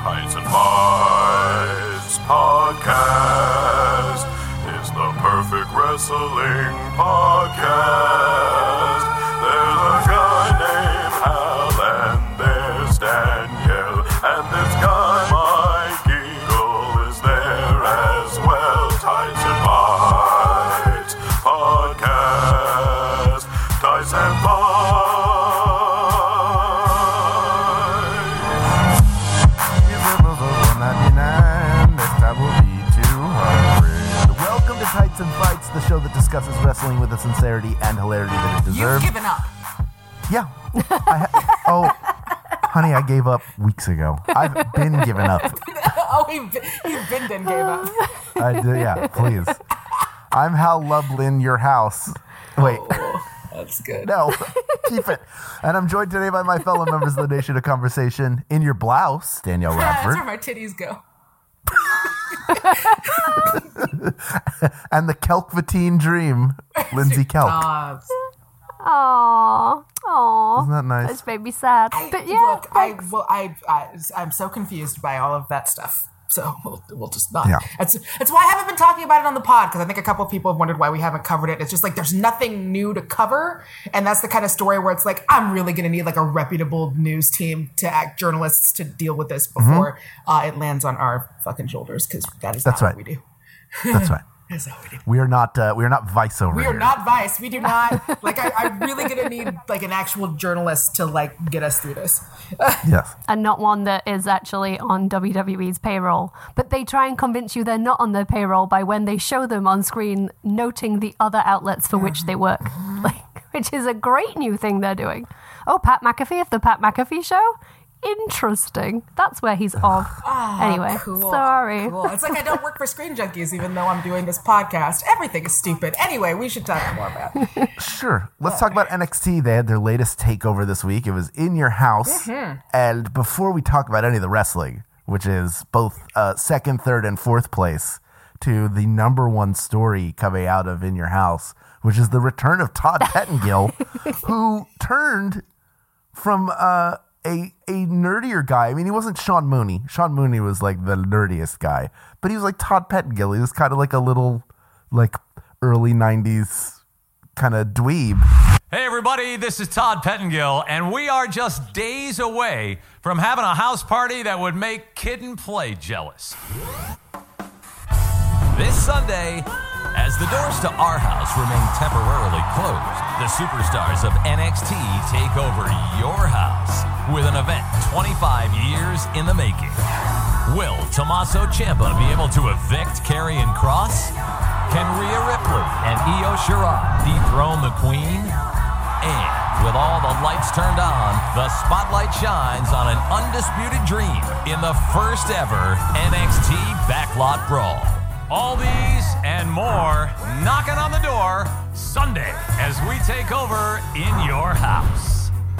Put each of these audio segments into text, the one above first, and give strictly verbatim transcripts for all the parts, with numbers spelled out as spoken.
Tights and Fights podcast is the perfect wrestling podcast. There's a guy named Hal and there's Danielle, and this guy Mike Eagle is there as well. Tights and Fights podcast. Tights and Fights. Tights and Fights, the show that discusses wrestling with the sincerity and hilarity that it deserves. You've given up. Yeah. I ha- oh, honey, I gave up weeks ago. I've been given up. oh, you've been, you've been done gave up. I do, yeah, please. I'm Hal Lublin, your house. Wait. Oh, that's good. No, keep it. And I'm joined today by my fellow members of the Nation of Conversation. In your blouse, Danielle Radford. That's where my titties go. And the Kelkvatine dream, Lindsay Kelk. Uh, Aww, aww. Isn't that nice? This made me sad. I, But yeah, look, I, thanks. well, I, I, I'm so confused by all of that stuff. So we'll, we'll just not. Yeah. That's that's why I haven't been talking about it on the pod, because I think a couple of people have wondered why we haven't covered it. It's just like there's nothing new to cover, and that's the kind of story where it's like I'm really going to need like a reputable news team to act journalists to deal with this before mm-hmm. uh, it lands on our fucking shoulders, because that is that's not right. what we do. That's right. That's how we do. We are not. Uh, we are not Vice over We here. are not Vice. We do not. Like, I, I'm really gonna need like an actual journalist to like get us through this. Yes. And not one that is actually on W W E's payroll. But they try and convince you they're not on their payroll by when they show them on screen noting the other outlets for which they work. Like, which is a great new thing they're doing. Oh, Pat McAfee of the Pat McAfee Show? Interesting. That's where he's off. Oh, anyway, cool, sorry. Cool. It's like I don't work for Screen Junkies, even though I'm doing this podcast. Everything is stupid. Anyway, we should talk more about it. Sure. Let's talk about N X T. They had their latest takeover this week. It was In Your House. Mm-hmm. And before we talk about any of the wrestling, which is both uh, second, third, and fourth place to the number one story coming out of In Your House, which is the return of Todd Pettengill, who turned from uh, a a nerdier guy. I mean, he wasn't Sean Mooney. Sean Mooney was like the nerdiest guy, but he was like Todd Pettengill. He was kind of like a little like early nineties kind of dweeb. Hey everybody, this is Todd Pettengill, and we are just days away from having a house party that would make Kid and Play jealous. This Sunday, as the doors to our house remain temporarily closed, the superstars of N X T take over your house with an event twenty-five years in the making. Will Tommaso Ciampa be able to evict Karrion Kross? Can Rhea Ripley and Io Shirai dethrone the Queen? And with all the lights turned on, the spotlight shines on an undisputed dream in the first ever N X T Backlot Brawl. All these and more knocking on the door Sunday as we take over In Your House.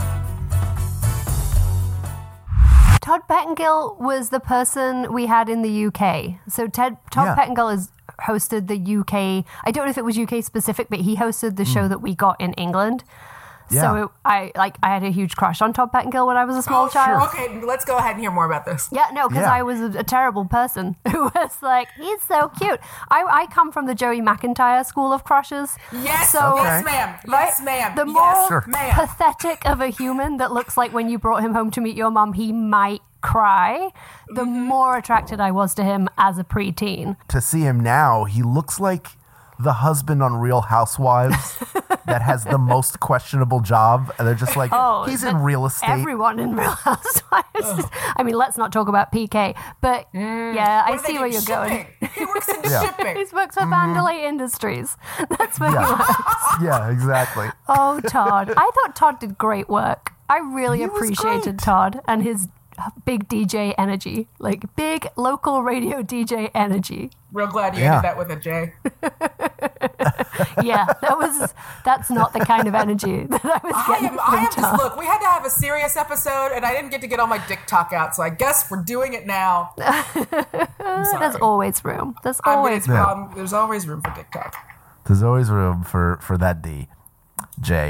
Todd Pettengill was the person we had in the U K. So Ted, Todd Yeah. Pettengill has hosted the U K. I don't know if it was U K specific, but he hosted the show that we got in England. Yeah. So it, I like I had a huge crush on Todd Pettengill when I was a small Oh, child. sure. Okay, let's go ahead and hear more about this. Yeah, no, because Yeah. I was a, a terrible person who was like, he's so cute. I, I come from the Joey McIntyre school of crushes. Yes, So, yes, ma'am. Yes, right? ma'am. The yes, more Sure. ma'am. pathetic of a human that looks like when you brought him home to meet your mum, he might cry, the more attracted I was to him as a preteen. To see him now, he looks like the husband on Real Housewives that has the most questionable job, and they're just like, Oh, he's but in real estate. Everyone in Real Housewives. I mean, let's not talk about P K, but yeah, I What do they see do? where you're going. Shipping. He works in Yeah. shipping. He works for Vandalay Industries. That's where he Yeah. works. Yeah, exactly. Oh, Todd. I thought Todd did great work. I really He was appreciated great. Todd and his big D J energy. Like, big local radio D J energy. Real glad you Yeah. ended that with a J. Yeah, that was, that's not the kind of energy that I was I getting am, from I am Todd. just, look, we had to have a serious episode, and I didn't get to get all my dick talk out, so I guess we're doing it now. I'm sorry. There's always room. There's I'm always gonna- room. um, there's always room for dick talk. There's always room for, for that D. Jay,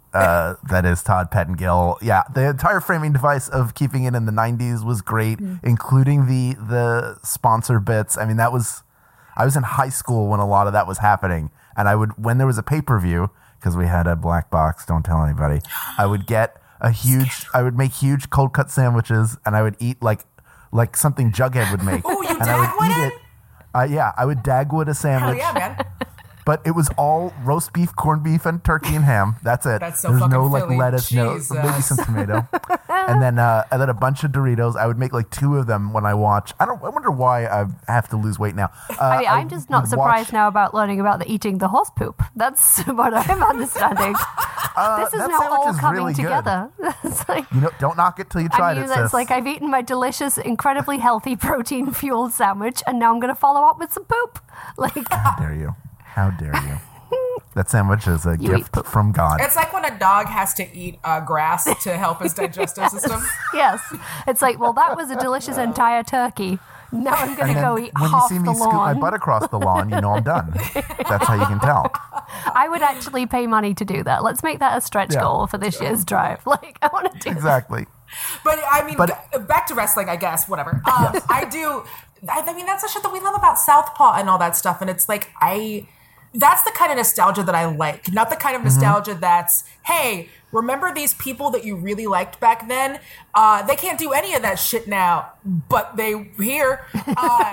uh, that is Todd Pettengill. Yeah, the entire framing device of keeping it in the nineties was great, mm. including the the sponsor bits. I mean, that was I was in high school when a lot of that was happening, and I would when there was a pay per view because we had a black box. Don't tell anybody. I would get a huge. I would make huge cold cut sandwiches, and I would eat like like something Jughead would make. Ooh, you and I would eat it? it. Uh, yeah, I would Dagwood a sandwich. Hell yeah, man. But it was all roast beef, corned beef, and turkey and ham. That's it. That's so There's fucking no like Philly. lettuce, Jesus. no maybe some tomato, and then uh, and then a bunch of Doritos. I would make like two of them when I watch. I don't. I wonder why I have to lose weight now. Uh, I mean, I'm just not would surprised watch- now about learning about the eating the horse poop. That's what I'm understanding. Uh, this is that now sandwich all is coming really good. together. It's like You know, don't knock it till you I tried knew it. that it's sis. like I've eaten my delicious, incredibly healthy protein fueled sandwich, and now I'm going to follow up with some poop. Like, How dare you? How dare you? That sandwich is a You eat gift poop. from God. It's like when a dog has to eat uh, grass to help his digestive system. yes, it's like, well, that was a delicious entire turkey. Now I'm going And to then go eat when half you see me the scoop my lawn. butt across the lawn, you know I'm done. That's how you can tell. I would actually pay money to do that. Let's make that a stretch Yeah. goal for this year's drive. Like, I want to do Exactly. But I mean, But- b- back to wrestling, I guess. Whatever. Um, I do. I, I mean, that's the shit that we love about Southpaw and all that stuff. And it's like I. That's the kind of nostalgia that I like, not the kind of nostalgia mm-hmm. that's, hey, remember these people that you really liked back then? Uh, they can't do any of that shit now, but they here, uh,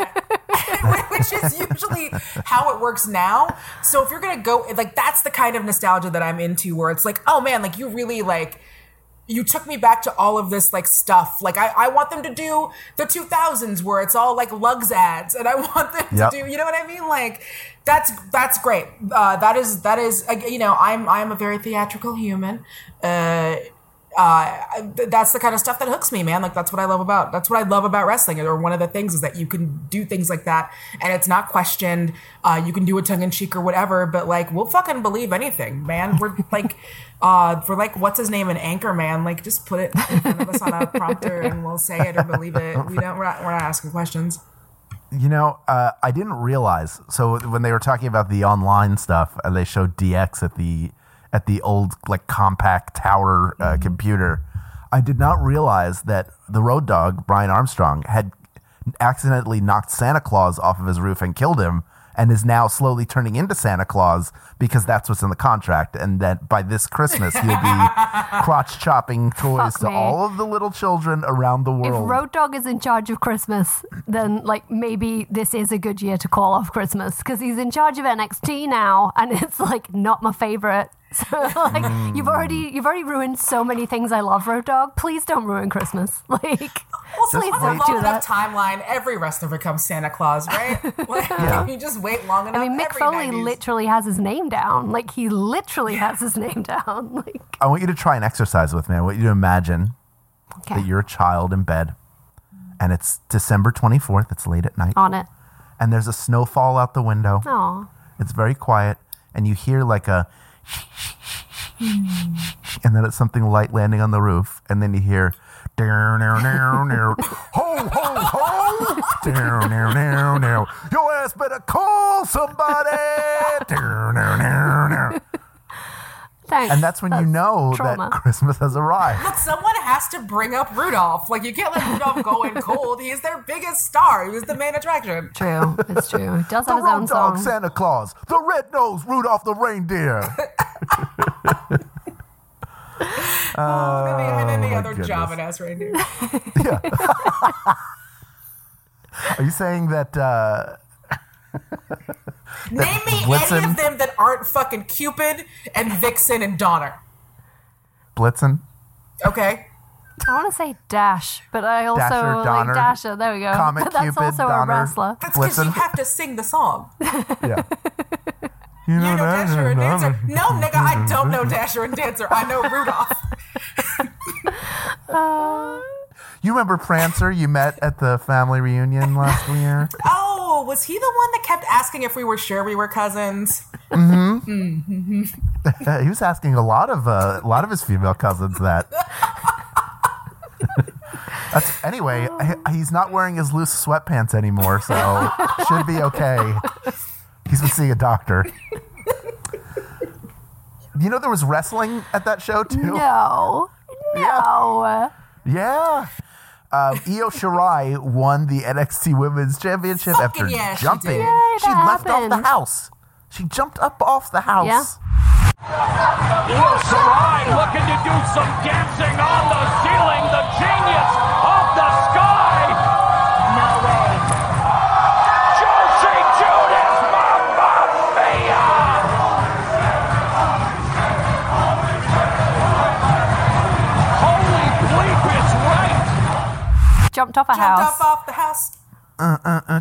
which is usually how it works now. So if you're gonna go, like, that's the kind of nostalgia that I'm into, where it's like, oh man, like you really like. You took me back to all of this like stuff. Like I, I want them to do the two thousands where it's all like Lugs ads, and I want them Yep. to do, you know what I mean? Like that's that's great. Uh, that is that is uh, you know I'm I'm a very theatrical human. Uh, uh, that's the kind of stuff that hooks me, man. Like that's what I love about that's what I love about wrestling. Or one of the things is that you can do things like that, and it's not questioned. Uh, you can do it tongue in cheek or whatever, but like we'll fucking believe anything, man. We're like. Uh, for like, what's his name in Anchorman? Like, just put it in front of us on a prompter, and we'll say it or believe it. We don't. We're not. We're not asking questions. You know, uh, I didn't realize. So when they were talking about the online stuff, and they showed D X at the at the old like compact tower uh, mm-hmm. computer, I did not realize that the Road Dogg, Brian Armstrong, had accidentally knocked Santa Claus off of his roof and killed him, and is now slowly turning into Santa Claus because that's what's in the contract, and that by this Christmas he'll be crotch chopping toys Fuck to me. all of the little children around the If world. Road Dogg is in charge of Christmas, then like maybe this is a good year to call off Christmas because he's in charge of N X T now, and it's like not my favorite. So like Mm. you've already you've already ruined so many things I love, Road Dogg. Please don't ruin Christmas. Like Also, please on a don't long do enough that. timeline, every wrestler becomes Santa Claus, right? Like, Yeah. you just wait long enough. I mean, Mick every Foley nineties literally has his name down. Like he literally has his name down. Like I want you to try an exercise with me. I want you to imagine okay, that you're a child in bed, and it's December twenty-fourth. It's late at night, on it. and there's a snowfall out the window. Aw. It's very quiet, and you hear like a and then it's something light landing on the roof, and then you hear ho ho ho your ass better call somebody. Thanks. And that's when you know trauma. that Christmas has arrived. Look, someone has to bring up Rudolph. Like, you can't let Rudolph go in cold. He's their biggest star. He was the main attraction. True. It's true. He does The have his own Road Dogg song. Santa Claus, the red-nosed Rudolph the reindeer. Oh, and then the, and then the my other goodness. jobbing ass reindeer. Are you saying that uh, Name me Blitzen- any of them that aren't fucking Cupid and Vixen and Donner. Blitzen, Okay. I want to say Dash, but I also Dasher, Donner, like Dasher. There we go. Comet, But that's Cupid, also Donner. a wrestler. That's because you Blitzen? have to sing the song. yeah. You know Dasher and Dancer? No, nigga, I don't know Dasher and Dancer. I know Rudolph. You remember Prancer you met at the family reunion last year? Oh, was he the one that kept asking if we were sure we were cousins? He was asking a lot of uh, a lot of his female cousins that. That's, anyway, he- he's not wearing his loose sweatpants anymore, so should be okay. He's been seeing a doctor. You know there was wrestling at that show too? No. No. Yeah. Um, Io Shirai won the N X T Women's Championship Fucking after yeah, she jumping. did. Yay, she that left off the happened. house. She jumped up off the house. Yeah. Io Shirai looking to do some dancing on the ceiling. The genius of the sky. No way. Josie Judas, Mamma Mia. Holy bleep, it's right. Jumped off a Jumped house. up off the house. Uh, uh, uh,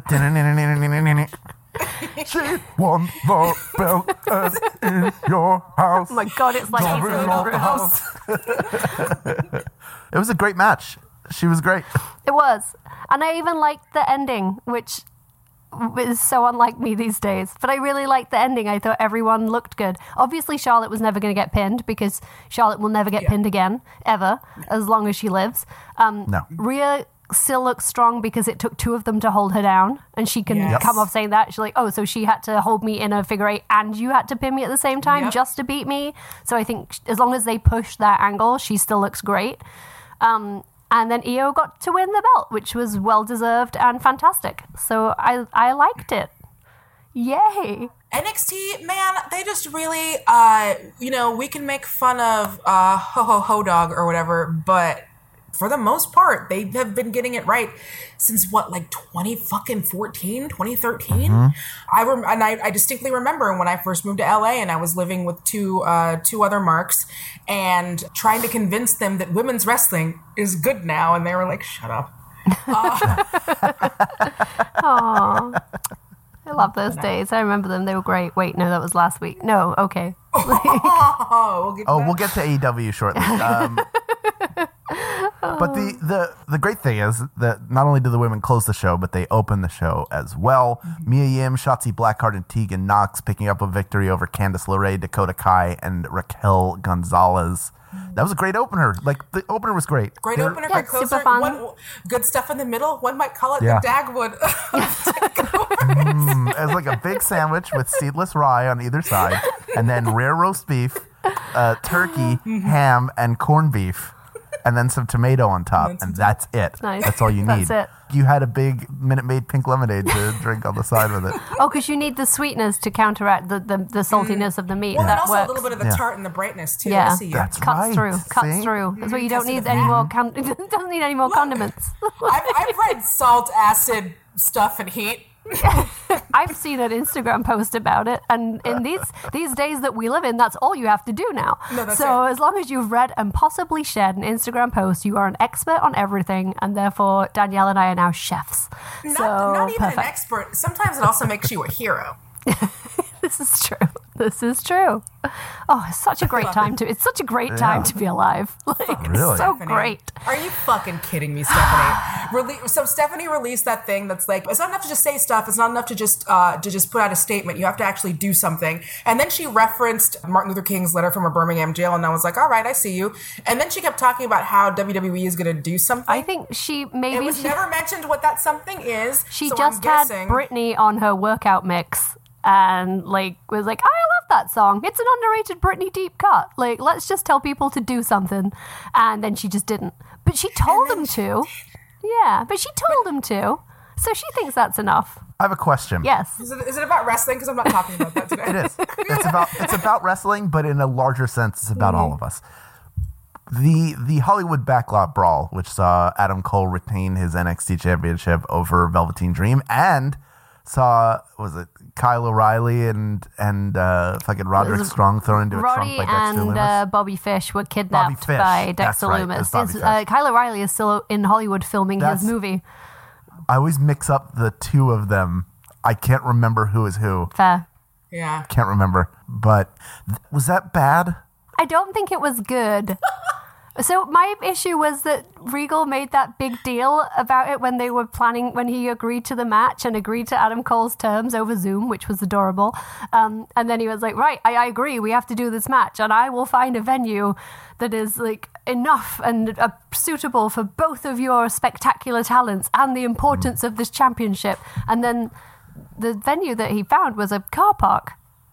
she won the belt as in your house. Oh my god, it's like Jumping Ethan off the Bruce. house. It was a great match. She was great. It was. And I even liked the ending, which is so unlike me these days. But I really liked the ending. I thought everyone looked good. Obviously, Charlotte was never going to get pinned because Charlotte will never get Yeah. pinned again, ever, as long as she lives. Um, No. Rhea still looks strong because it took two of them to hold her down. And she can Yes. come off saying that. She's like, oh, so she had to hold me in a figure eight and you had to pin me at the same time Yep. just to beat me. So I think as long as they push that angle, she still looks great. Um, and then Io got to win the belt, which was well-deserved and fantastic. So I I liked it. Yay. N X T, man, they just really, uh, you know, we can make fun of uh, Ho Ho Ho Dog or whatever, but for the most part, they have been getting it right since what, like twenty fucking fourteen, twenty thirteen. I rem- and I, I distinctly remember when I first moved to L A and I was living with two uh, two other marks and trying to convince them that women's wrestling is good now, and they were like, "Shut up." Aww. I love those days. I remember them. They were great. Wait, no, that was last week. No, okay. Oh, we'll get to Oh, that. we'll get to A E W shortly. Um, but the, the, the great thing is that not only do the women close the show, but they open the show as well. Mm-hmm. Mia Yim, Shotzi Blackheart, and Tegan Knox picking up a victory over Candice LeRae, Dakota Kai, and Raquel Gonzalez. That was a great opener. Like, the opener was great. Great They're- opener, Yeah, great super closer. fun. One, good stuff in the middle. One might call it Yeah. the Dagwood. Mm, it was like a big sandwich with seedless rye on either side, and then rare roast beef, uh, turkey, ham, and corned beef, and then some tomato on top, and that's it. Nice. That's all you need. That's it. You had a big Minute Maid pink lemonade to drink on the side with it. Oh, because you need the sweetness to counteract the, the, the saltiness of the meat. well, and that also works. a little bit of the Yeah. tart and the brightness too. I Yeah, see you. That's cuts right. through, cuts See? through. That's why you Cuts don't need through. any more. Con- it doesn't need any more condiments. I've, I've read salt, acid, stuff, and heat. I've seen an Instagram post about it, and in these these days that we live in, that's all you have to do now. No, that's so it. as long as you've read and possibly shared an Instagram post, you are an expert on everything, and therefore Danielle and I are now chefs. Not, so not even perfect. an expert. Sometimes it also makes you a hero. This is true. This is true. Oh, it's such a great time to. It's such a great time to be alive. Like, Really? so Stephanie. great. Are you fucking kidding me, Stephanie? Rele- so Stephanie released that thing that's like, it's not enough to just say stuff. It's not enough to just uh, to just put out a statement. You have to actually do something. And then she referenced Martin Luther King's letter from a Birmingham jail, and I was like, all right, I see you. And then she kept talking about how W W E is going to do something. I think she it maybe was she, never mentioned what that something is. she so just I'm had guessing, Britney on her workout mix. And like was like, I love that song. It's an underrated Britney deep cut. Like, let's just tell people to do something. And then she just didn't. But she told then them she to. Yeah, but she told them to. So she thinks that's enough. I have a question. Yes. Is it, is it about wrestling? Because I'm not talking about that today. It is. It's about it's about wrestling, but in a larger sense, it's about all of us. The the Hollywood Backlot Brawl, which saw Adam Cole retain his N X T Championship over Velveteen Dream, and saw was it Kyle O'Reilly and and uh, fucking Roderick Strong thrown into a Roddy trunk by Dexter and Lumis. uh, Bobby Fish were Bobby kidnapped Fish. by That's Dexter right. It Lumis. was Bobby Yes, uh, Fish. Kyle O'Reilly is still in Hollywood filming That's- his movie. I always mix up the two of them. I can't remember who is who. Fair. Yeah. Can't remember. But th- was that bad? I don't think it was good. So my issue was that Regal made that big deal about it when they were planning, when he agreed to the match and agreed to Adam Cole's terms over Zoom, which was adorable. Um, and then he was like, right, I, I agree, we have to do this match, and I will find a venue that is like enough and uh, suitable for both of your spectacular talents and the importance of this championship. And then the venue that he found was a car park.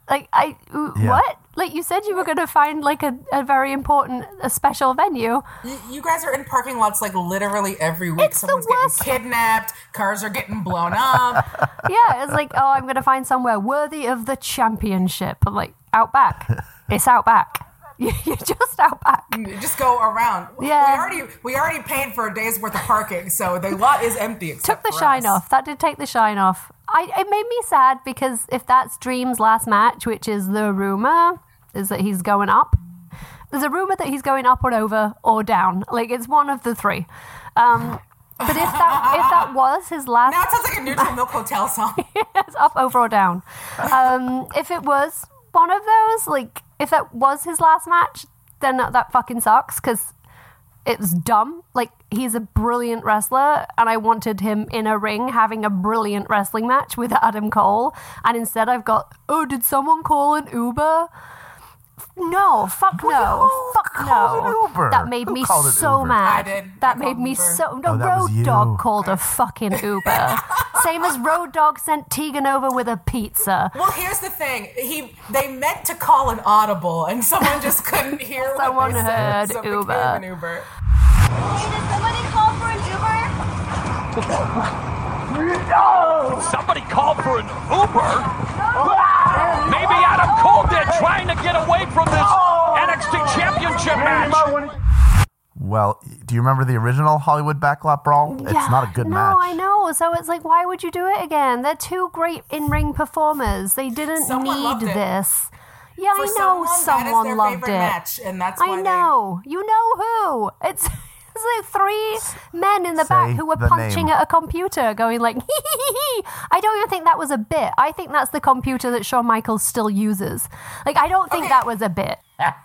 Like, I, w- Yeah. what? Like, you said you were going to find, like, a, a very important, a special venue. You, you guys are in parking lots like literally every week. It's the Someone's worst. getting kidnapped. Cars are getting blown up. Yeah, it's like, oh, I'm going to find somewhere worthy of the championship. I'm like, out back. It's out back. You're just out back. You just go around. Yeah. We already we already paid for a day's worth of parking, so the lot is empty. Took Except the for shine us. off. That did take the shine off. I, it made me sad because if that's Dream's last match, which is the rumor, is that he's going up. There's a rumor that he's going up or over or down. Like, it's one of the three. Um, but if that if that was his last, Now it sounds like a Neutral Milk Hotel song. it's up, over, or down. Um, if it was one of those, like, if that was his last match, then that, that fucking sucks because it's dumb. Like, he's a brilliant wrestler, and I wanted him in a ring having a brilliant wrestling match with Adam Cole, and instead I've got, oh, did someone call an Uber? No, fuck no, Who fuck called no. an Uber? That made Who me called an so Uber? mad. I did. That I made called me Uber. so. No, Oh, that was Road you. Dog called a fucking Uber. Same as Road Dog sent Tegan over with a pizza. Well, here's the thing. He they meant to call an audible, and someone just couldn't hear Someone what they heard said, so it Uber. became an Uber. Hey, did somebody call for an Uber? Somebody called for an Uber? Maybe Adam Cole did, trying to get away from this N X T Championship match. Well, do you remember the original Hollywood Backlot Brawl? It's Yeah, not a good no, match. I know. So it's like, why would you do it again? They're two great in-ring performers. They didn't Someone loved need it. this. Yeah, For I know someone, someone that is their loved favorite it. match, and that's why I know. You know who? It's, it's like three men in the Say back who were the punching name. at a computer, going like, hee hee hee hee. I don't even think that was a bit. I think that's the computer that Shawn Michaels still uses. Like, I don't think Okay. that was a bit.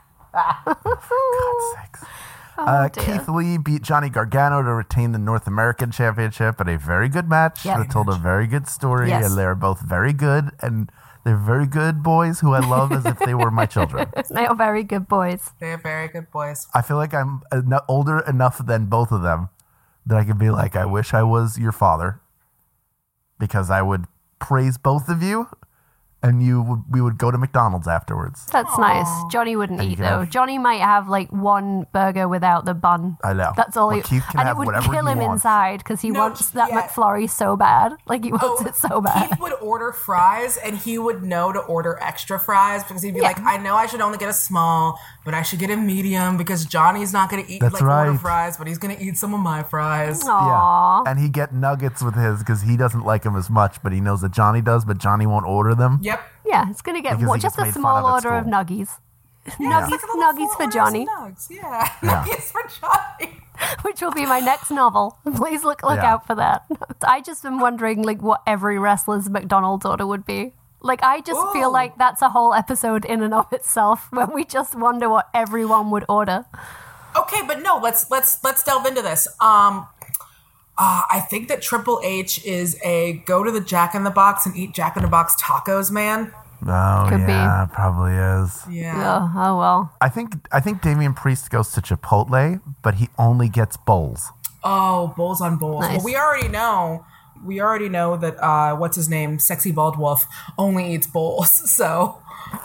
God's sakes. Oh, Uh, dear. Keith Lee beat Johnny Gargano to retain the North American Championship in a very good match Yeah. that told a very good story, Yes. and they're both very good, and they're very good boys who I love as if they were my children. They are very good boys. They are very good boys. I feel like I'm eno- older enough than both of them that I could be like, I wish I was your father, because I would praise both of you, and you would, we would go to McDonald's afterwards. That's nice. Johnny wouldn't And you eat can though. have- Johnny might have like one burger without the bun. I know. That's all Well, he. Keith can and have it would whatever kill he him wants. inside because he No, wants that yeah. McFlurry so bad. Like he wants it so bad. Keith would order fries, and he would know to order extra fries because he'd be Yeah. like, I know I should only get a small, but I should get a medium because Johnny's not going to eat That's like order right. fries, but he's going to eat some of my fries. Aww. Yeah. And he get nuggets with his because he doesn't like them as much, but he knows that Johnny does, but Johnny won't order them. Yep. Yeah, it's gonna get Because one, he just gets a made fun small of at order of school. nuggies. Yeah, Nuggies, it's like a little nuggies four for orders Johnny, of Nugs. Yeah. Yeah. Nuggies for Johnny. which will be my next novel. Please look look Yeah. out for that. I just am wondering like what every wrestler's McDonald's order would be. Like I just feel Ooh. like that's a whole episode in and of itself where we just wonder what everyone would order. Okay, but no, let's let's let's delve into this. Um uh, I think that Triple H is a go to the Jack in the Box and eat Jack in the Box tacos, man. Oh, Could be. yeah, probably is. Yeah. Oh, oh well. I think I think Damian Priest goes to Chipotle, but he only gets bowls. Oh, bowls on bowls. Nice. Well, we already know. We already know that uh, what's his name, Sexy Bald Wolf, only eats bowls. So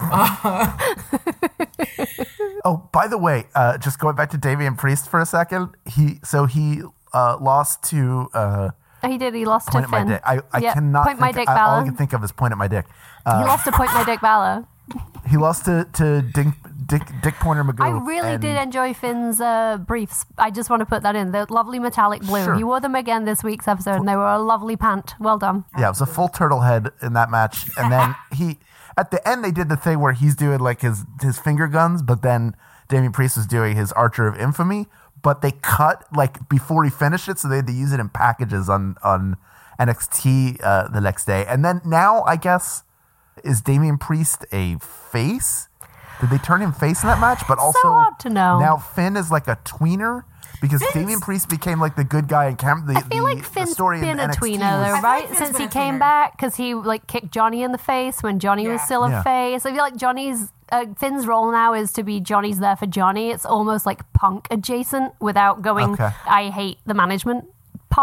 Oh, by the way, uh, just going back to Damian Priest for a second, he so he uh, lost to uh, Oh, he did. He lost point to at my Finn. dick. I, I Yep, cannot point my think- dick I- all I Balor. can think of is point at my dick. he Uh, lost to point my dick Balor. he lost to to Dick Dick, Dick Pointer Magoo. I really and- did enjoy Finn's uh, briefs. I just want to put that in. They're lovely metallic blue. Sure. He wore them again this week's episode, and they were a lovely pant. Well done. Yeah, it was a full turtle head in that match, and then he at the end they did the thing where he's doing like his his finger guns, but then Damian Priest was doing his Archer of Infamy, but they cut like before he finished it, so they had to use it in packages on on N X T uh, the next day, and then now I guess is Damian Priest a face? Did they turn him face in that match? But also hard to know. now Finn is like a tweener. Because Finn's- Damian Priest became like the good guy in camp. The, I feel the, like Finn's the story been in a N X T tweener, was- though, I feel right? like Finn's Since been he a came tweener. back, because he like kicked Johnny in the face when Johnny was Yeah. still a Yeah. face. I feel like Johnny's uh, Finn's role now is to be Johnny's there for Johnny. It's almost like Punk adjacent without going. Okay. I hate the management part.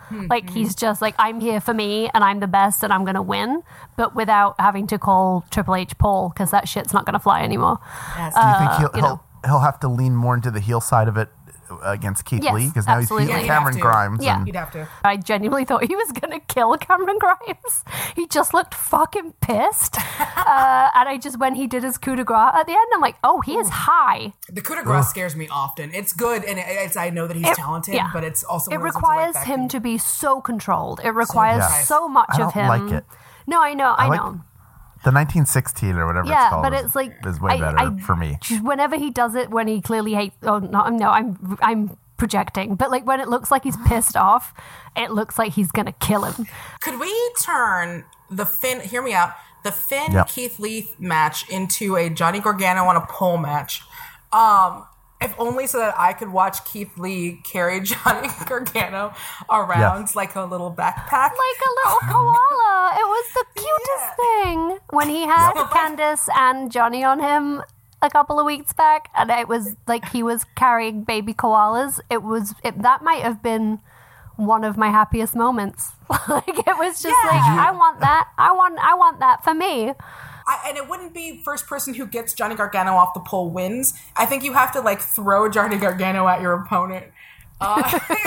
Like, he's just like, I'm here for me, and I'm the best, and I'm going to win, but without having to call Triple H Paul, because that shit's not going to fly anymore. Yes. Do you think Uh, he'll, you know. he'll he'll have to lean more into the heel side of it against Keith Yes, Lee? Because now he's absolutely. feuding Yeah, he'd have Cameron to. Grimes. Yeah. and- You'd have to. I genuinely thought he was going to kill Cameron Grimes. He just looked fucking pissed. uh, and I just, when he did his coup de grace at the end, I'm like, oh, he is high. The coup de grace scares me often. It's good, and it- it's, I know that he's It- talented, yeah. but it's also It one of those things like requires that him can- to be so controlled. It requires Yeah. so much I of don't him. like it. No, I know, I, I like- know. The nineteen sixteen or whatever Yeah, it's called but is, it's like is way I- better I- for me. Whenever he does it, when he clearly hates, oh no, no, I'm I'm projecting, but like when it looks like he's pissed off, it looks like he's gonna kill him. Could we turn the Finn, hear me out, the Finn Yep. Keith Lee match into a Johnny Gargano on a pole match? Um, if only so that I could watch Keith Lee carry Johnny Gargano around Yes. like a little backpack. Like a little koala. It was the cutest thing when he had Yep. Candice and Johnny on him a couple of weeks back, and it was like he was carrying baby koalas. It was it, that might have been one of my happiest moments. Like it was just Yeah. like I want that. I want I want that for me. I, and it wouldn't be first person who gets Johnny Gargano off the pole wins. I think you have to like throw Johnny Gargano at your opponent. Uh,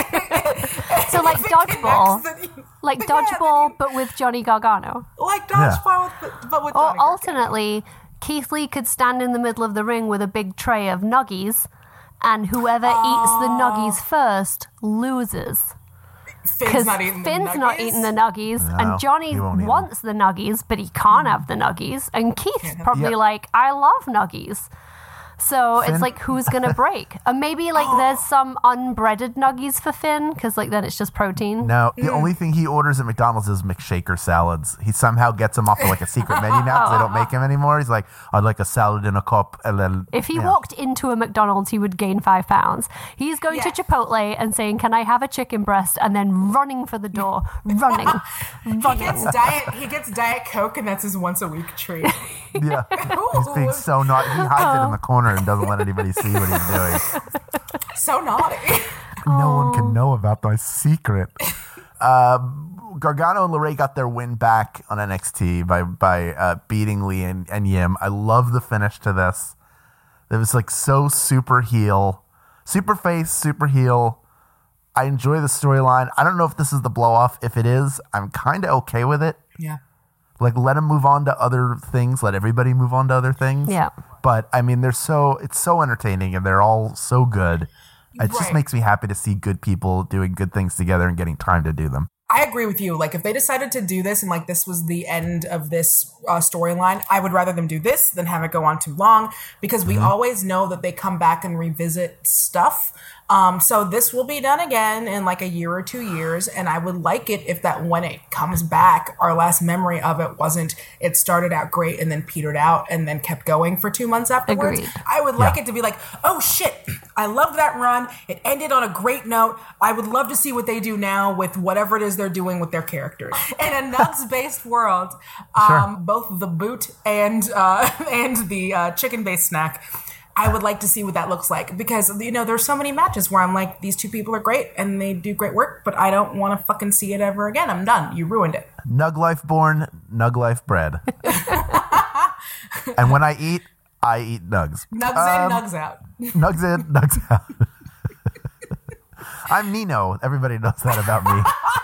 So like if it dodgeball, connects, then you- like Yeah, then dodgeball, you- but with Johnny Gargano. like dodgeball, with, but with Or Johnny Gargano. alternately, Keith Lee could stand in the middle of the ring with a big tray of nuggies, and whoever eats the nuggies first loses. Finn's Because not eating the Finn's not nuggies. eating the nuggies, No, and Johnny he won't eat 'em. wants the nuggies, but he can't have the nuggies. And Keith's probably Yeah. like, I love nuggies. So Finn- it's like, who's going to break? And maybe like there's some unbreaded nuggies for Finn, because like then it's just protein. No, the only thing he orders at McDonald's is McShaker salads. He somehow gets them off of like a secret menu now because they don't make him anymore. He's like, I'd like a salad in a cup, and then If he yeah. walked into a McDonald's, he would gain five pounds. He's going Yeah. to Chipotle and saying, "Can I have a chicken breast?" and then running for the door, running, He running. gets diet. He gets Diet Coke, and that's his once a week treat. yeah, he's being so naughty. He hides it in the corner and doesn't let anybody see what he's doing. So naughty. No one can know about my secret. Um, Gargano and LeRae got their win back on N X T by by uh, beating Lee and, and Yim. I love the finish to this. It was like so super heel, super face, super heel. I enjoy the storyline. I don't know if this is the blow off. If it is, I'm kind of okay with it. Yeah. Like, let them move on to other things. Let everybody move on to other things. Yeah. But I mean, they're so it's so entertaining and they're all so good. It just Right. makes me happy to see good people doing good things together and getting time to do them. I agree with you. Like, if they decided to do this and like this was the end of this uh, storyline, I would rather them do this than have it go on too long, because we always know that they come back and revisit stuff. Um, so this will be done again in like a year or two years, and I would like it if that when it comes back, our last memory of it wasn't it started out great and then petered out and then kept going for two months afterwards. Agreed. I would like Yeah. it to be like, oh shit, I loved that run. It ended on a great note. I would love to see what they do now with whatever it is they're doing with their characters. In a nuts-based world, um, Sure. both the boot and uh, and the uh, chicken-based snack, I would like to see what that looks like, because, you know, there's so many matches where I'm like, these two people are great and they do great work, but I don't want to fucking see it ever again. I'm done. You ruined it. Nug life born, nug life bred. And when I eat, I eat nugs. Nugs Um, in, nugs out. Nugs in, nugs out. I'm Nino. Everybody knows that about me.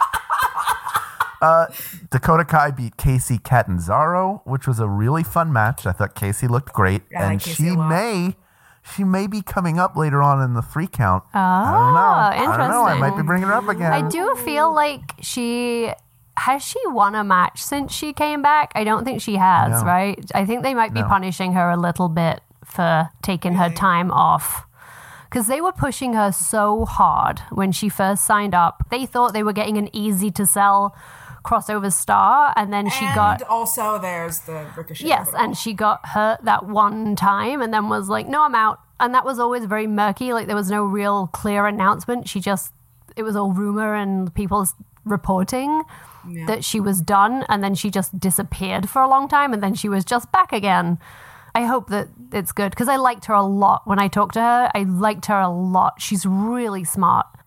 Uh, Dakota Kai beat Casey Catanzaro, which was a really fun match. I thought Casey looked great, I like and Casey she a lot. may, she may be coming up later on in the three count. Oh, I don't know. I don't know. I might be interesting. bringing her up again. I do feel like she has she won a match since she came back. I don't think she has, No. right? I think they might be No. punishing her a little bit for taking her time off. Because they were pushing her so hard when she first signed up. They thought they were getting an easy to sell crossover star, and then she and got also there's the Ricochet. yes, of it all. and she got hurt that one time, and then was like, "No, I'm out." And that was always very murky. Like there was no real clear announcement. She just it was all rumor and people's reporting Yeah. that she was done, and then she just disappeared for a long time, and then she was just back again. I hope that it's good because I liked her a lot when I talked to her. I liked her a lot. She's really smart.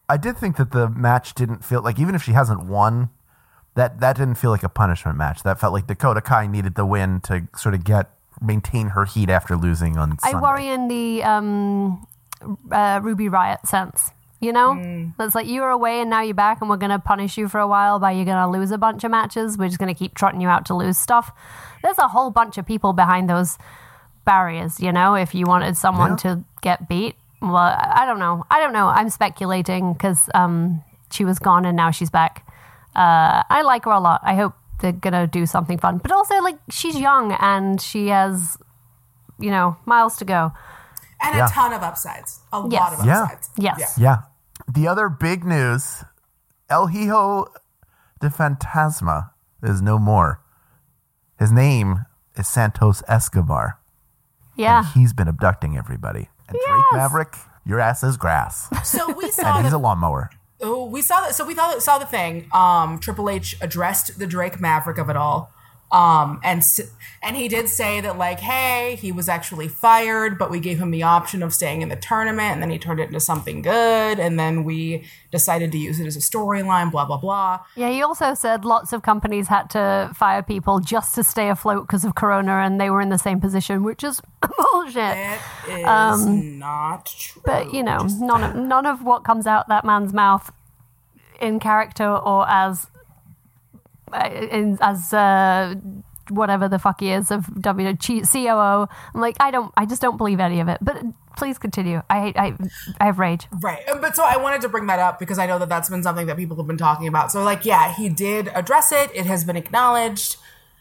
I did think that the match didn't feel like, even if she hasn't won, that that didn't feel like a punishment match. That felt like Dakota Kai needed the win to sort of get maintain her heat after losing on Sunday. I worry in the um, uh, Ruby Riott sense. You know, mm. It's like you were away and now you're back, and we're going to punish you for a while by you're going to lose a bunch of matches. We're just going to keep trotting you out to lose stuff. There's a whole bunch of people behind those barriers, you know, if you wanted someone yeah. to get beat. Well, I don't know. I don't know. I'm speculating because um, she was gone and now she's back. Uh, I like her a lot. I hope they're going to do something fun. But also, like, she's young and she has, you know, miles to go. And yeah. a ton of upsides. A yes. lot of upsides. Yeah. Yes. Yeah. yeah. The other big news, El Hijo de Fantasma is no more. His name is Santos Escobar. Yeah. And he's been abducting everybody. And yes. Drake Maverick, your ass is grass. So we saw And he's the, a lawnmower. Oh, we saw that. So we thought, saw the thing. Um, Triple H addressed the Drake Maverick of it all. Um, and and he did say that, like, hey, he was actually fired, but we gave him the option of staying in the tournament, and then he turned it into something good, and then we decided to use it as a storyline, blah, blah, blah. Yeah, he also said lots of companies had to fire people just to stay afloat because of Corona, and they were in the same position, which is bullshit. It is um, not true. But, you know, none of, none of what comes out that man's mouth in character or as... In, as uh, whatever the fuck he is of W C O O, I'm like, I don't, I just don't believe any of it. But please continue. I, I, I have rage. Right, but so I wanted to bring that up because I know that that's been something that people have been talking about. So, like, yeah, he did address it. It has been acknowledged.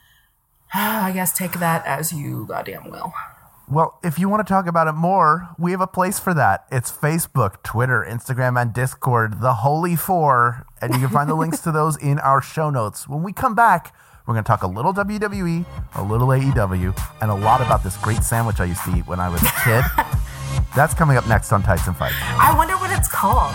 I guess take that as you goddamn will. Well, if you want to talk about it more, we have a place for that. It's Facebook, Twitter, Instagram, and Discord, the Holy Four. And you can find the links to those in our show notes. When we come back, we're going to talk a little W W E, a little A E W, and a lot about this great sandwich I used to eat when I was a kid. That's coming up next on Tights and Fights. I wonder what it's called.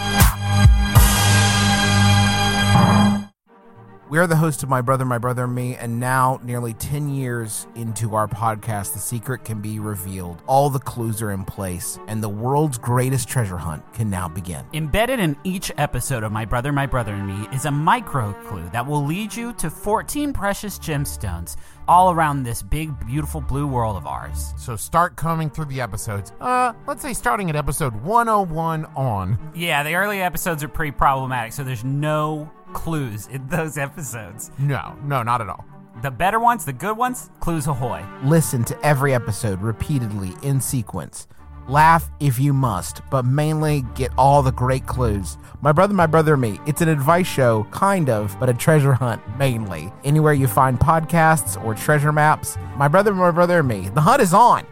We are the host of My Brother, My Brother and Me, and now, nearly ten years into our podcast, the secret can be revealed. All the clues are in place, and the world's greatest treasure hunt can now begin. Embedded in each episode of My Brother, My Brother and Me is a micro clue that will lead you to fourteen precious gemstones all around this big, beautiful blue world of ours. So start combing through the episodes. Uh, let's say starting at episode one oh one on. Yeah, the early episodes are pretty problematic, so there's no clues in those episodes. No, no, not at all. The better ones, the good ones, clues ahoy. Listen to every episode repeatedly in sequence. Laugh if you must, but mainly get all the great clues. My Brother, My Brother and Me. It's an advice show, kind of, but a treasure hunt, mainly. Anywhere you find podcasts or treasure maps, My Brother, My Brother and Me. The hunt is on.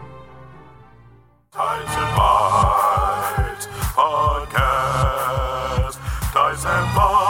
Tights and Fights Podcast. Tights and Fights.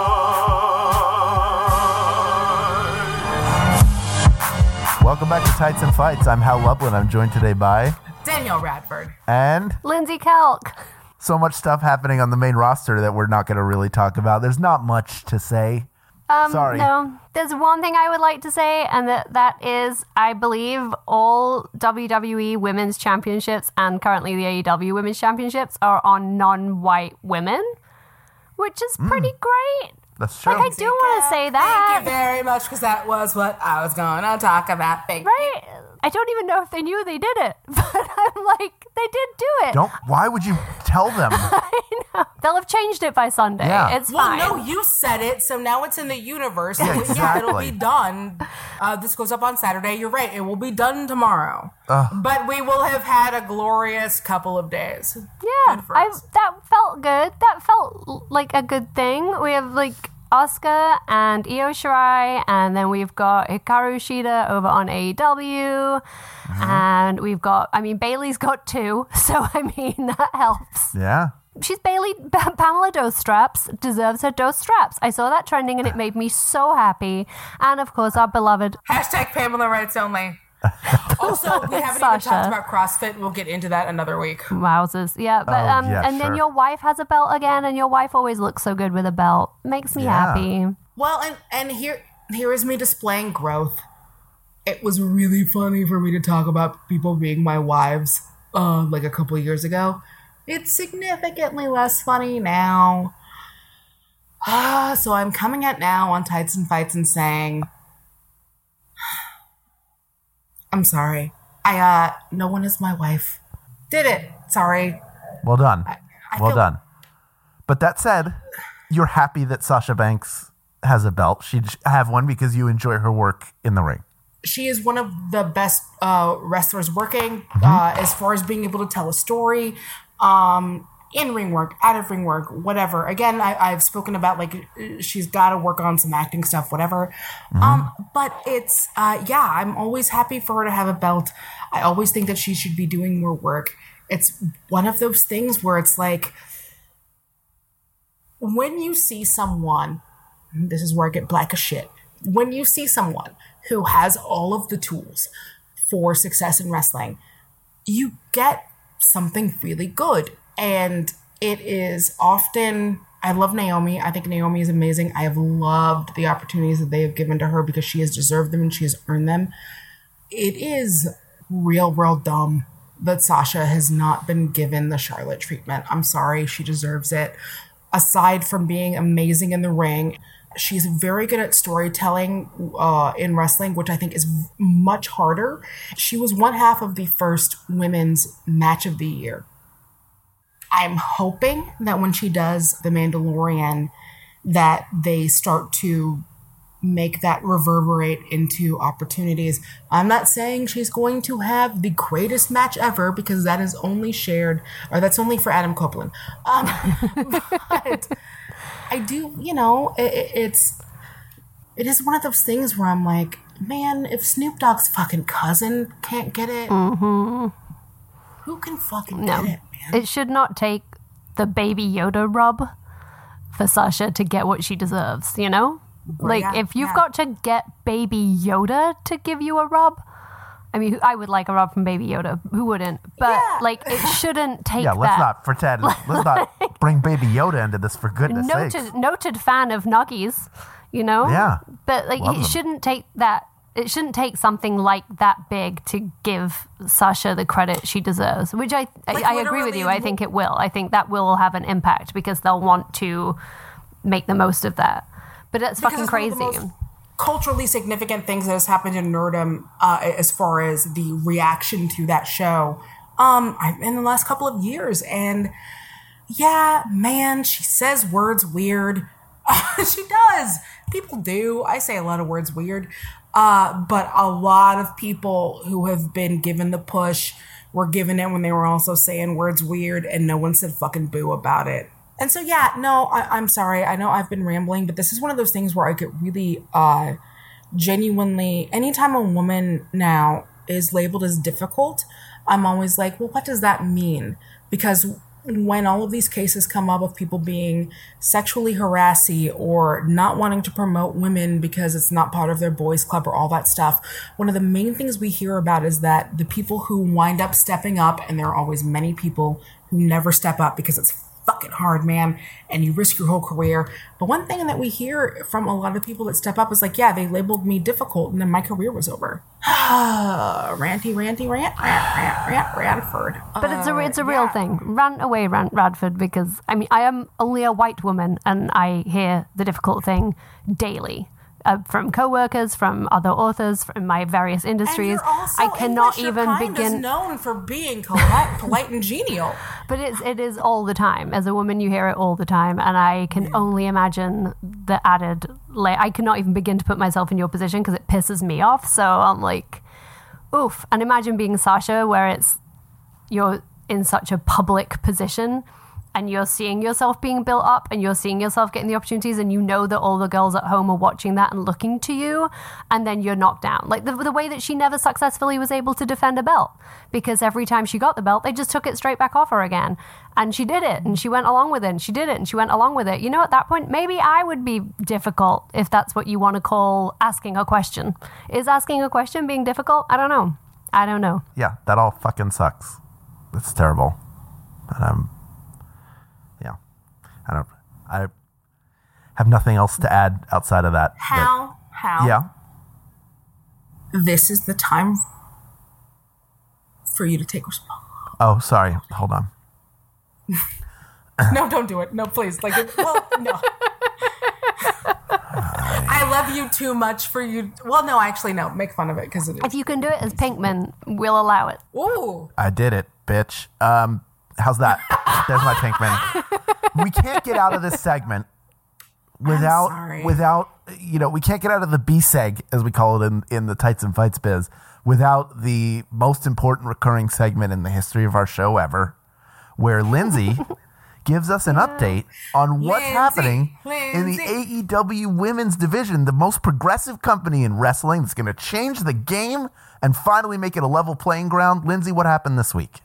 Welcome back to Tights and Fights. I'm Hal Lublin. I'm joined today by... Danielle Radford. And... Lindsay Kelk. So much stuff happening on the main roster that we're not going to really talk about. There's not much to say. Um, Sorry. No, there's one thing I would like to say, and that, that is, I believe all W W E Women's Championships and currently the A E W Women's Championships are on non-white women, which is pretty mm. great. That's true. Like, I do want to say that. Thank you very much, because that was what I was going to talk about. Thank right? I don't even know if they knew they did it, but I'm like, they did do it. Don't. Why would you tell them? I know. They'll have changed it by Sunday. Yeah. It's well, fine. no, you said it, so now it's in the universe. Yeah, So, yeah, it'll exactly. be done. Uh, this goes up on Saturday. You're right. It will be done tomorrow. Ugh. But we will have had a glorious couple of days. Yeah, Good for I, us. that felt good. That felt like a good thing. We have like Asuka and Io Shirai, and then we've got Hikaru Shida over on A E W, mm-hmm. and we've got, I mean, Bailey's got two, so I mean, that helps. Yeah. She's Bailey, Pamela Dose Straps deserves her Dose Straps. I saw that trending and it made me so happy. And of course, our beloved Hashtag Pamela Rights Only. Also, we haven't Sasha. even talked about CrossFit. We'll get into that another week. Wowzers. Yeah, but Oh, um, yeah, and then sure. your wife has a belt again, and your wife always looks so good with a belt. Makes me Yeah. happy. Well, and, and here here is me displaying growth. It was really funny for me to talk about people being my wives uh, like a couple of years ago. It's significantly less funny now. Ah, so I'm coming out now on Tights and Fights and saying, I'm sorry. I, uh, no one is my wife. Did it. Sorry. Well done. I, I well feel- done. But that said, you're happy that Sasha Banks has a belt. She'd have one because you enjoy her work in the ring. She is one of the best uh, wrestlers working Mm-hmm. uh, as far as being able to tell a story, um, in ring work, out of ring work, whatever. Again, I, I've spoken about like she's got to work on some acting stuff, whatever. Mm-hmm. Um, but it's uh, yeah, I'm always happy for her to have a belt. I always think that she should be doing more work. It's one of those things where it's like when you see someone, this is where I get black as shit. When you see someone who has all of the tools for success in wrestling, you get something really good. And it is often, I love Naomi. I think Naomi is amazing. I have loved the opportunities that they have given to her because she has deserved them and she has earned them. It is real, real dumb that Sasha has not been given the Charlotte treatment. I'm sorry, she deserves it. Aside from being amazing in the ring, she's very good at storytelling uh, in wrestling, which I think is much harder. She was one half of the first women's match of the year. I'm hoping that when she does The Mandalorian, that they start to make that reverberate into opportunities. I'm not saying she's going to have the greatest match ever because that is only shared, or that's only for Adam Copeland. Um, but I do, you know, it, it's, it is one of those things where I'm like, man, if Snoop Dogg's fucking cousin can't get it, Mm-hmm. who can fucking No. get it, man? It should not take the Baby Yoda rub for Sasha to get what she deserves, you know? Like, yeah, if you've yeah. got to get Baby Yoda to give you a rub, I mean, I would like a rub from Baby Yoda. Who wouldn't? But, Yeah. like, it shouldn't take Yeah, let's that. not pretend. Let's not bring Baby Yoda into this, for goodness sakes. Noted, noted fan of Nuggies, you know? Yeah. But, like, Love it them. shouldn't take that. It shouldn't take something like that big to give Sasha the credit she deserves, which I Like, I, I agree with literally, you. I think it will. I think that will have an impact because they'll want to make the most of that. But that's Because fucking it's one of crazy. the most culturally significant things that has happened in nerdom uh, as far as the reaction to that show um, I- in the last couple of years. And yeah, man, she says words weird. She does. People do. I say a lot of words weird. Uh, but a lot of people who have been given the push were given it when they were also saying words weird and no one said fucking boo about it. And so, yeah, no, I, I'm sorry. I know I've been rambling, but this is one of those things where I get really uh, genuinely, anytime a woman now is labeled as difficult, I'm always like, well, what does that mean? Because when all of these cases come up of people being sexually harassy or not wanting to promote women because it's not part of their boys club or all that stuff, one of the main things we hear about is that the people who wind up stepping up, and there are always many people who never step up because it's fucking hard, man, and you risk your whole career. But one thing that we hear from a lot of people that step up is like, yeah, they labeled me difficult and then my career was over. ranty, ranty, rant, rant, rant, rant, Radford. But it's a it's a Uh, real yeah. thing. Rant away, Rant Radford, because I mean I am only a white woman and I hear the difficult thing daily. Uh, from co-workers, from other authors, from my various And industries. you're also I cannot English, your even kind begin. is known for being polite, polite and genial. But it's, it is all the time. As a woman, you hear it all the time. And I can only imagine the added layer. I cannot even begin to put myself in your position because it pisses me off. So I'm like, oof. And imagine being Sasha where it's, you're in such a public position and you're seeing yourself being built up and you're seeing yourself getting the opportunities and you know that all the girls at home are watching that and looking to you, and then you're knocked down. Like the, the way that she never successfully was able to defend a belt, because every time she got the belt, they just took it straight back off her again. And she did it and she went along with it and she did it and she went along with it. You know, at that point, maybe I would be difficult if that's what you want to call asking a question. Is asking a question being difficult? I don't know. I don't know. Yeah, that all fucking sucks. It's terrible. And I'm, yeah, I don't, I have nothing else to add outside of that. How? How? That- yeah. This is the time for you to take responsibility. Oh, sorry. Hold on. No, don't do it. No, please. Like, it, well, no. I love you too much for you. Well, no, actually, no. Make fun of it because it is. If you can do it as Pinkman, we'll allow it. Ooh. I did it, bitch. Um, how's that? There's my Pinkman. We can't get out of this segment without, sorry. without, you know, we can't get out of the B-seg, as we call it in, in the Tights and Fights biz, without the most important recurring segment in the history of our show ever, where Lindsay gives us an update on what's Lindsay, happening Lindsay. in the A E W women's division, the most progressive company in wrestling that's going to change the game and finally make it a level playing ground. Lindsay, what happened this week?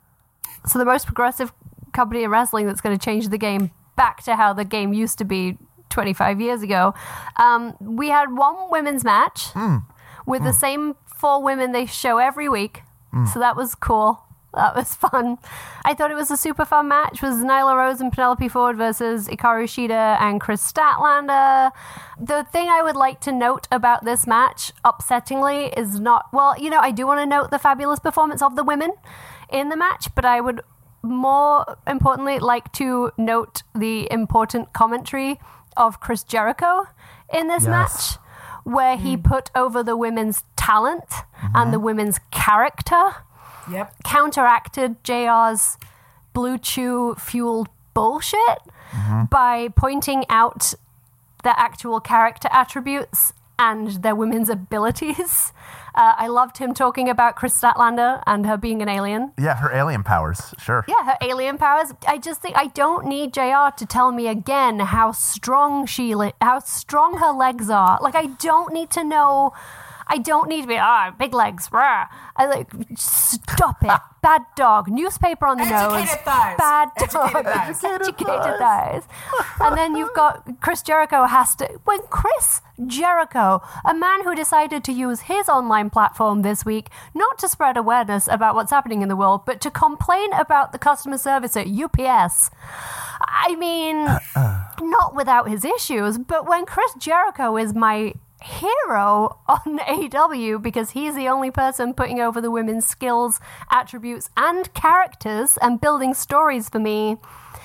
So the most progressive company in wrestling that's going to change the game back to how the game used to be twenty-five years ago. Um, we had one women's match Mm. with Mm. the same four women they show every week. Mm. So that was cool. That was fun. I thought it was a super fun match. It was Nyla Rose and Penelope Ford versus Hikaru Shida and Chris Statlander. The thing I would like to note about this match, upsettingly, is not... Well, you know, I do want to note the fabulous performance of the women in the match, but I would more importantly like to note the important commentary of Chris Jericho in this Yes. match, where he put over the women's talent and the women's character. Yep. Counteracted J R's Blue Chew fueled bullshit by pointing out their actual character attributes and their women's abilities. Uh, I loved him talking about Chris Statlander and her being an alien. Yeah, her alien powers, sure. Yeah, her alien powers. I just think I don't need J R to tell me again how strong she, li- how strong her legs are. Like, I don't need to know. I don't need to be, ah, big legs, rah. I like, stop it. Bad dog. Newspaper on the Educated nose. thighs. Bad dog. Educated thighs. Educated thighs. And then you've got Chris Jericho has to, when Chris Jericho, a man who decided to use his online platform this week, not to spread awareness about what's happening in the world, but to complain about the customer service at U P S. I mean, not without his issues, but when Chris Jericho is my hero on A E W because he's the only person putting over the women's skills, attributes, and characters and building stories for me.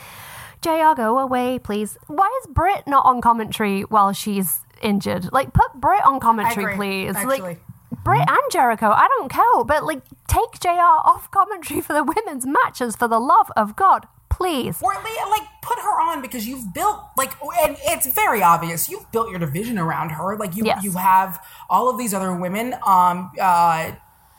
J R, go away, please. Why is Britt not on commentary while she's injured? Like, put Britt on commentary, I agree, please. actually. Like, Britt and Jericho, I don't care, but like, take J R off commentary for the women's matches for the love of God. Please. Or like put her on because you've built like, and it's very obvious you've built your division around her. Like you, Yes. you have all of these other women, um, uh,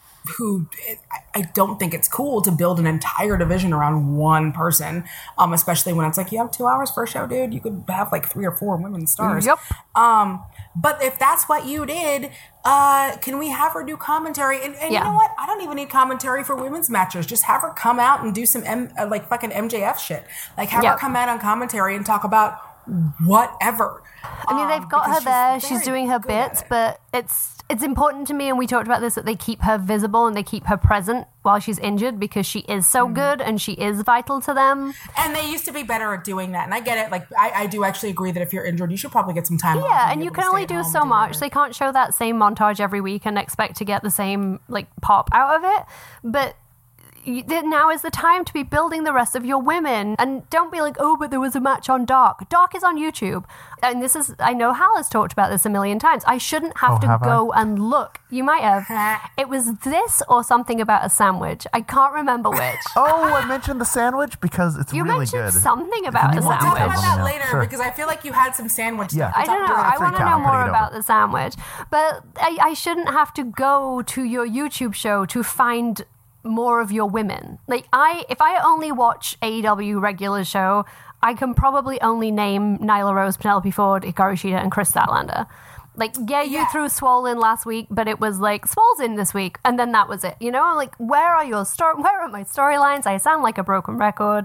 who I- I don't think it's cool to build an entire division around one person, um, especially when it's like you have two hours for a show, dude. You could have like three or four women stars. Yep. Um, but if that's what you did, uh, can we have her do commentary? And, and Yeah. you know what? I don't even need commentary for women's matches. Just have her come out and do some M- uh, like fucking M J F shit. Like have Yep. her come out on commentary and talk about whatever. I mean, they've Um, got her because there. she's She's very doing her good at bits, it. but it's it's important to me, and we talked about this, that they keep her visible and they keep her present while she's injured because she is so Mm-hmm. good and she is vital to them. And they used to be better at doing that. And I get it. Like I, I do actually agree that if you're injured, you should probably get some time off Yeah, be and you able can to only stay do at home so and do much. whatever. They can't show that same montage every week and expect to get the same like pop out of it. But you, th- now is the time to be building the rest of your women, and don't be like, oh, but there was a match on Dark. Dark is on YouTube, and this is, I know Hal has talked about this a million times. I shouldn't have Oh, to have I? go and look. You might have. It was this or something about a sandwich. I can't remember which. Oh, I mentioned the sandwich because it's You really mentioned good. something about need a more Talk sandwich. about details, that Yeah, later sure. because I feel like you had some sandwich Yeah. stuff. I don't know. During the I free want to count, know I'm putting more it about over. the sandwich. But I, I shouldn't have to go to your YouTube show to find more of your women. Like I, if I only watch A E W regular show, I can probably only name Nyla Rose, Penelope Ford, Hikaru Shida, and Chris Statlander. Like, yeah, you Yeah. threw Swole in last week, but it was like Swole's in this week, and then that was it. You know, I'm like, where are your story? Where are my storylines? I sound like a broken record.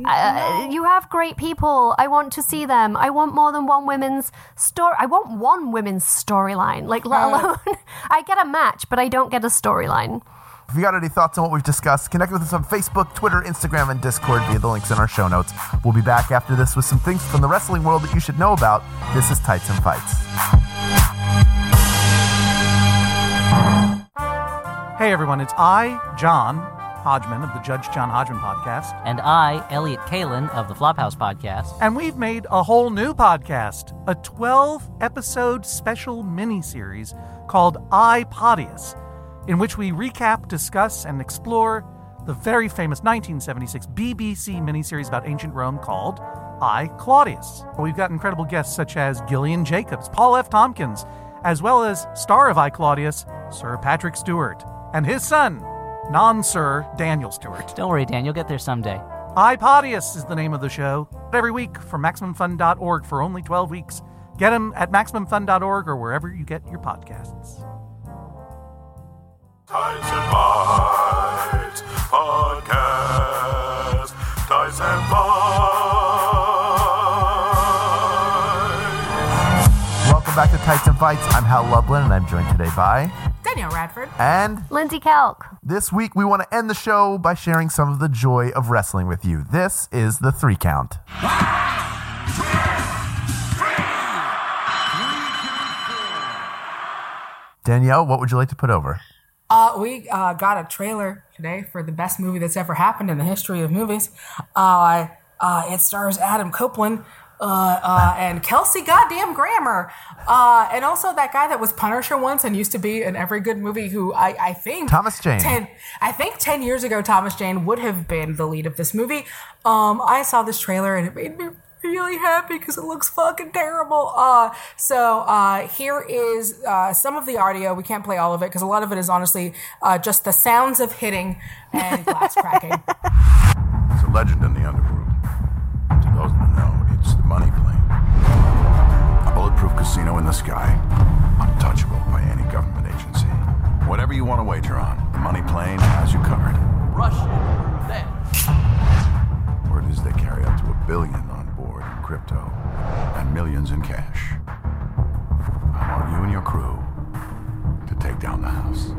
Uh, you have great people. I want to see them. I want more than one women's story. I want one women's storyline. Like, let alone, I get a match, but I don't get a storyline. If you got any thoughts on what we've discussed, connect with us on Facebook, Twitter, Instagram, and Discord via the links in our show notes. We'll be back after this with some things from the wrestling world that you should know about. This is Tights and Fights. Hey everyone, it's I, John, Hodgman of the Judge John Hodgman podcast. And I, Elliot Kalin of the Flophouse podcast. And we've made a whole new podcast, a twelve-episode special miniseries called iPodius, in which we recap, discuss, and explore the very famous nineteen seventy-six B B C miniseries about ancient Rome called I, Claudius. We've got incredible guests such as Gillian Jacobs, Paul F. Tompkins, as well as star of I, Claudius, Sir Patrick Stewart, and his son, non-Sir Daniel Stewart. Don't worry, Dan, you'll get there someday. iPodius is the name of the show. Every week from Maximum Fun dot org for only twelve weeks. Get them at Maximum Fun dot org or wherever you get your podcasts. Tights and Bites Podcast. Tights and Bites. Welcome back to Tights and Fights. I'm Hal Lublin, and I'm joined today by Danielle Radford and Lindsay Kelk. This week, we want to end the show by sharing some of the joy of wrestling with you. This is the three count. Danielle, what would you like to put over? Uh, we uh, got a trailer today for the best movie that's ever happened in the history of movies. Uh, uh, it stars Adam Copeland uh, uh, and Kelsey Goddamn Grammer. Uh, and also that guy that was Punisher once and used to be in every good movie who I, I think... Thomas Jane. ten, I think ten years ago, Thomas Jane would have been the lead of this movie. Um, I saw this trailer and it made me really happy because it looks fucking terrible. Uh, so uh, here is uh, some of the audio. We can't play all of it because a lot of it is honestly uh, just the sounds of hitting and glass cracking. It's a legend in the underworld. To those who know, it's the money plane. A bulletproof casino in the sky, untouchable by any government agency. Whatever you want to wager on, the money plane has you covered. Russian roulette. Word is they carry up to a billion on board in crypto and millions in cash. I want you and your crew to take down the house.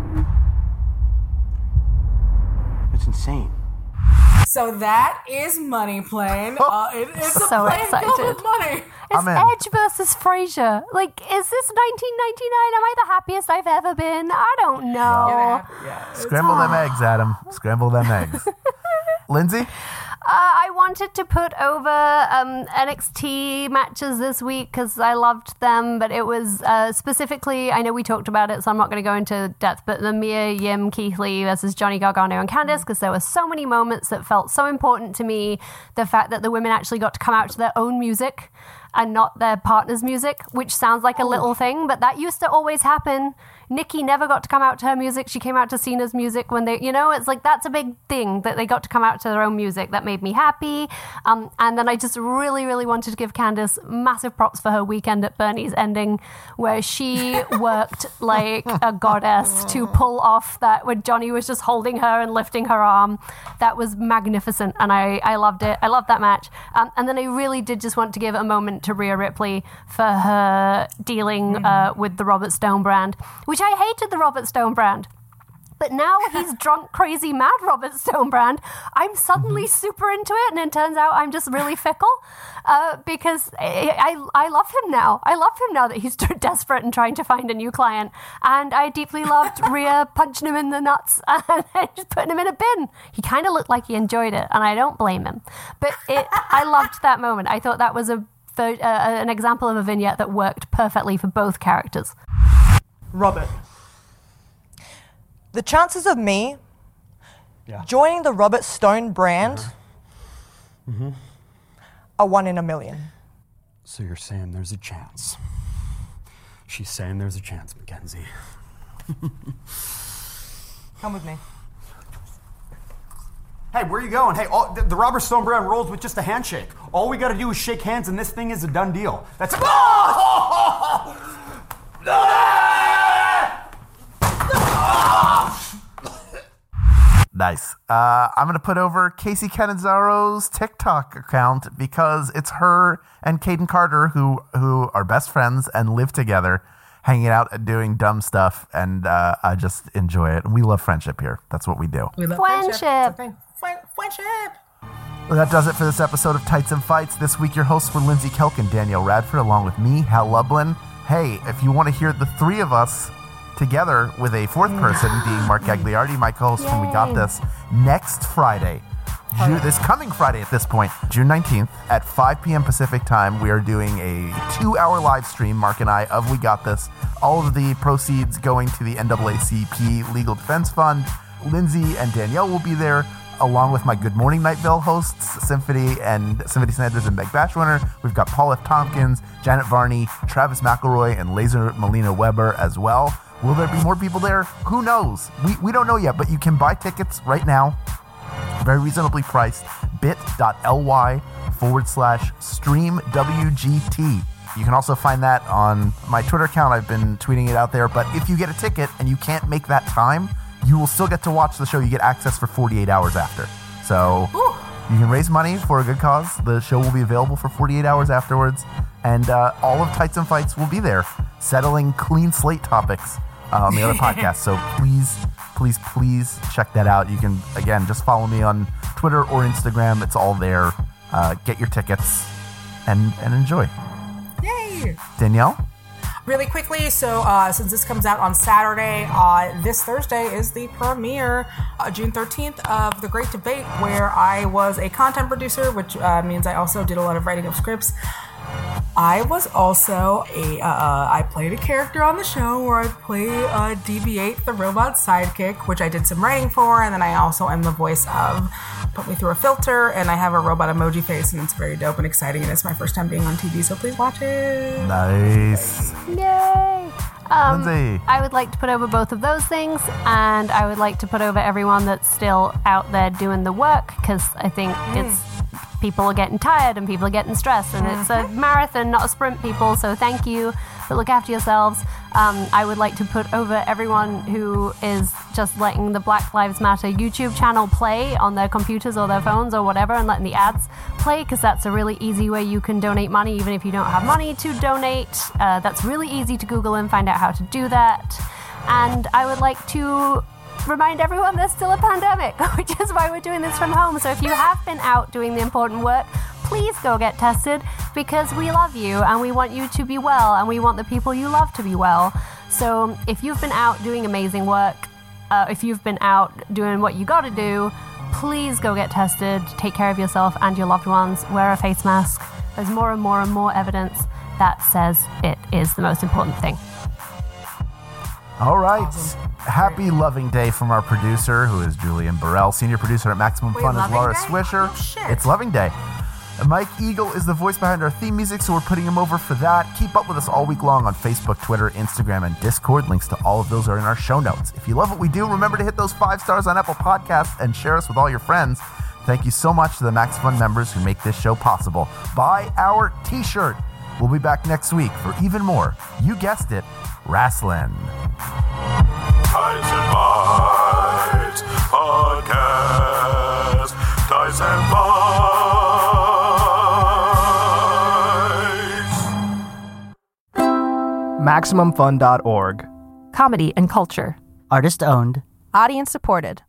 It's insane. So that is Money Plane. Uh, it, it's a So plane excited. filled with money. It's Edge versus Frasier. Like, is this nineteen ninety-nine? Am I the happiest I've ever been? I don't know. Scramble them eggs, Adam. Scramble them eggs. Lindsay? Uh, I wanted to put over um, N X T matches this week because I loved them, but it was uh, specifically, I know we talked about it, so I'm not going to go into depth, but the Mia Yim Keith Lee versus Johnny Gargano and Candice, because there were so many moments that felt so important to me. The fact that the women actually got to come out to their own music and not their partner's music, which sounds like a little thing, but that used to always happen. Nikki never got to come out to her music. She came out to Cena's music when they, you know, it's like that's a big thing that they got to come out to their own music. That made me happy. Um, and then I just really, really wanted to give Candice massive props for her Weekend at Bernie's ending, where she worked like a goddess to pull off that when Johnny was just holding her and lifting her arm. That was magnificent, and I, I loved it. I loved that match. Um, and then I really did just want to give a moment to Rhea Ripley for her dealing uh, with the Robert Stone brand, which I hated the Robert Stone brand. But now he's drunk, crazy, mad Robert Stone brand. I'm suddenly super into it, and it turns out I'm just really fickle uh, because I, I I love him now. I love him now that he's desperate and trying to find a new client. And I deeply loved Rhea punching him in the nuts and just putting him in a bin. He kind of looked like he enjoyed it, and I don't blame him. But it, I loved that moment. I thought that was a uh, an example of a vignette that worked perfectly for both characters. Robert, the chances of me Yeah. joining the Robert Stone brand Mm-hmm. are one in a million. So you're saying there's a chance. She's saying there's a chance, Mackenzie. Come with me. Hey, where are you going? Hey, all, the, the Robert Stone brand rolls with just a handshake. All we got to do is shake hands, and this thing is a done deal. That's it. Nice. Uh, I'm going to put over Casey Canizzaro's TikTok account because it's her and Caden Carter who who are best friends and live together, hanging out and doing dumb stuff, and uh, I just enjoy it. We love friendship here. That's what we do. We love Friendship. friendship. It's a thing. Fri- Friendship. Well, that does it for this episode of Tights and Fights. This week, your hosts were Lindsay Kelk and Danielle Radford, along with me, Hal Lublin. Hey, if you want to hear the three of us together with a fourth person being Mark Gagliardi, my co-host from We Got This, next Friday. June, this coming Friday at this point, June nineteenth at five p.m. Pacific time, we are doing a two-hour live stream, Mark and I, of We Got This. All of the proceeds going to the N double A C P Legal Defense Fund. Lindsay and Danielle will be there, along with my Good Morning Nightville hosts, Symphony and Symphony Sanders and Meg Bashwinter. We've got Paul F. Tompkins, Janet Varney, Travis McElroy, and Laser Melina Weber as well. Will there be more people there? Who knows? We, we don't know yet, but you can buy tickets right now. Very reasonably priced. bit.ly forward slash stream WGT. You can also find that on my Twitter account. I've been tweeting it out there. But if you get a ticket and you can't make that time, you will still get to watch the show. You get access for forty-eight hours after. So Ooh. You can raise money for a good cause. The show will be available for forty-eight hours afterwards. And uh, all of Tights and Fights will be there, settling clean slate topics uh, on the other podcast. So please, please, please check that out. You can, again, just follow me on Twitter or Instagram. It's all there. Uh, get your tickets and, and enjoy. Yay! Danielle? Really quickly, so uh, since this comes out on Saturday, uh, this Thursday is the premiere, uh, June thirteenth, of The Great Debate, where I was a content producer, which uh, means I also did a lot of writing of scripts. I was also a, uh, I played a character on the show where I play uh, D B eight, the robot sidekick, which I did some writing for, and then I also am the voice of Put Me Through a Filter, and I have a robot emoji face, and it's very dope and exciting, and it's my first time being on T V, so please watch it. Nice. Yay! Um, Lindsay. I would like to put over both of those things, and I would like to put over everyone that's still out there doing the work, because I think mm. it's people are getting tired and people are getting stressed, and mm-hmm. it's a marathon, not a sprint, people, so thank you, but look after yourselves. Um, I would like to put over everyone who is just letting the Black Lives Matter YouTube channel play on their computers or their phones or whatever, and letting the ads play, because that's a really easy way you can donate money, even if you don't have money to donate. Uh, that's really easy to Google and find out how to do that. And I would like to remind everyone there's still a pandemic, which is why we're doing this from home. So if you have been out doing the important work, please go get tested, because we love you and we want you to be well, and we want the people you love to be well. So if you've been out doing amazing work, uh, if you've been out doing what you gotta do, please go get tested. Take care of yourself and your loved ones. Wear a face mask. There's more and more and more evidence that says it is the most important thing. All right. Awesome. Happy Loving Day from our producer, who is Julian Burrell. Senior producer at Maximum Wait, Fun is Laura Day? Swisher. Oh, shit. It's Loving Day. Mike Eagle is the voice behind our theme music, so we're putting him over for that. Keep up with us all week long on Facebook, Twitter, Instagram, and Discord. Links to all of those are in our show notes. If you love what we do, remember to hit those five stars on Apple Podcasts and share us with all your friends. Thank you so much to the Max Fun members who make this show possible. Buy our t-shirt. We'll be back next week for even more, you guessed it, wrestling. Tights and Fights Podcast. Tights and Fights. Maximum Fun dot org. Comedy and culture. Artist owned. Audience supported.